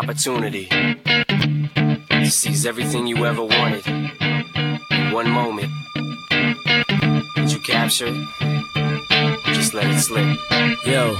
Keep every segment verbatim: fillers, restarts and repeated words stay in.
opportunity to seize everything you ever wanted in one moment. Did you capture it? Just let it slip. Yo.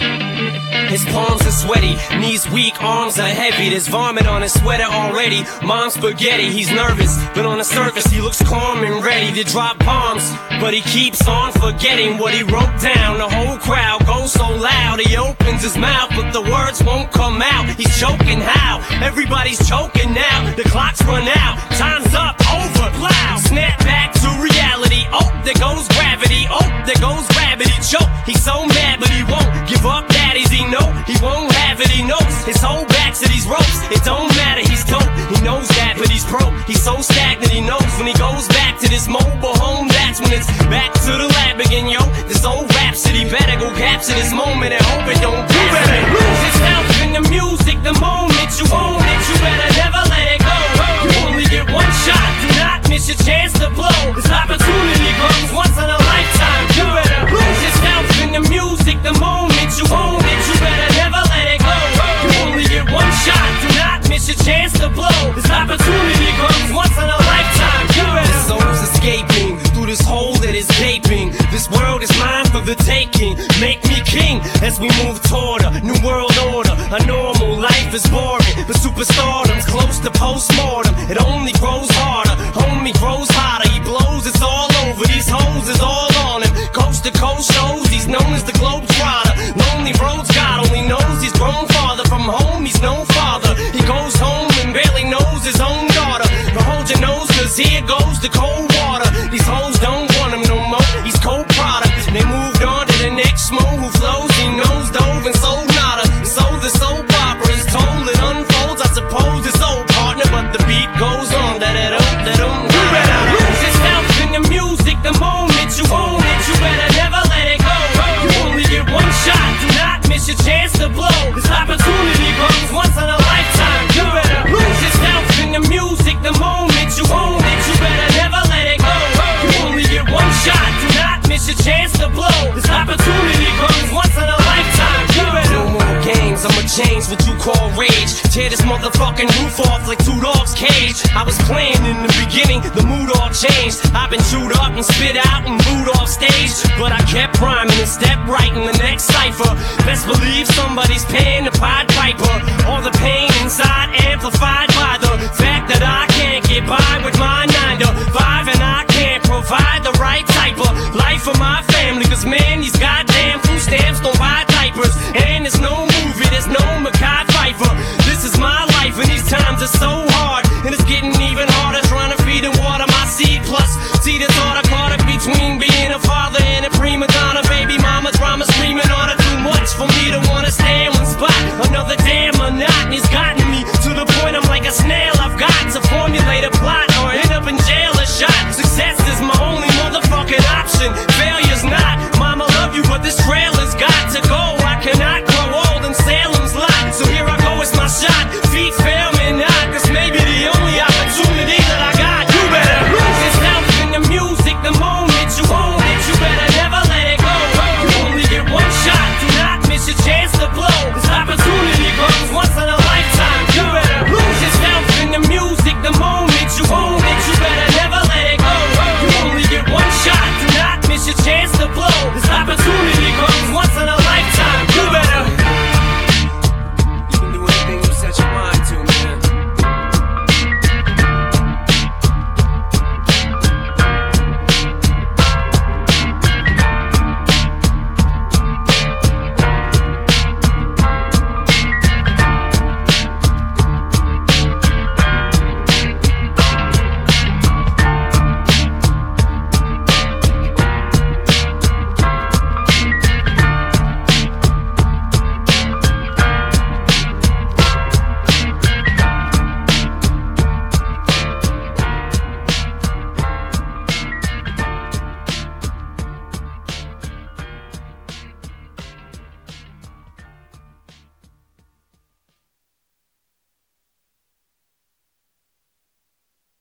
His palms are sweaty, knees weak, arms are heavy. There's vomit on his sweater already. Mom's spaghetti, he's nervous, but on the surface he looks calm and ready to drop bombs. But he keeps on forgetting what he wrote down. The whole crowd goes so loud, he opens his mouth, but the words won't come out. He's choking how? Everybody's choking now. The clock's run out, time's up, over, loud. Snap back to reality. Oh, there goes gravity. Oh, there goes gravity. Choke. He's so mad, but he won't give up. Daddies, he know he won't have it. He knows his whole back to these ropes. It don't matter, he's dope. He knows that, but he's broke. He's so stagnant. He knows when he goes back to this mobile home, that's when it's back to the lab again, yo. This old rhapsody better go capture this moment and hope it don't. You better lose yourself in the music. The moment you own it, you better never let it go. You only get one shot. Do not miss your chance to blow. This opportunity comes once in a lifetime. You better lose yourself in the music. The moment you own it, you better never let it go. You only get one shot. Do not miss your chance to blow. This opportunity comes once in a lifetime. You better. The soul's escaping through this hole that is gaping. This world is mine for the taking. Make me king as we move toward a new world order. A normal life is boring, but superstardom's close to postmortem. It only grows harder, homie grows hotter. He blows, it's all over. These hoes is all on him. Coast to coast shows, he's known as the Globetrotter. Lonely roads, God only knows he's grown farther from home. He's no father. He goes home and barely knows his own daughter. But hold your nose, cause here goes the cold water. These hoes don't want him no more. He's cold product. They moved on to the next mo who flows. He knows dove and sold nada. So the soap opera is told, it unfolds. I suppose it's old partner, but the beat goes on. That it don't, that don't. You better lose yourself in the music. The moment you own it, you better never let it go. You only get one shot. Do not miss your chance to blow. This opportunity comes once in a lifetime. You better lose yourself in the music. The moment you own it, you better never let it go. You only get one shot. Do not miss your chance to blow. This opportunity comes once in a lifetime. You better. No more games, I'ma change what you call rage. Tear this motherfucking roof off like two dogs' cage. I was playing in the beginning, the mood all changed. I've been chewed up and spit out and booed off stage, but I kept rhyming and stepped right in the next cipher. Best believe somebody's paying the Pied Piper. All the pain inside amplified by the fact that I can't get by with my nine to five, and I can't provide the right type of life for my family. Cause man, these goddamn food stamps don't buy diapers, and there's no movie, there's no Mackay Pfeiffer. This is my life and these times are so hard.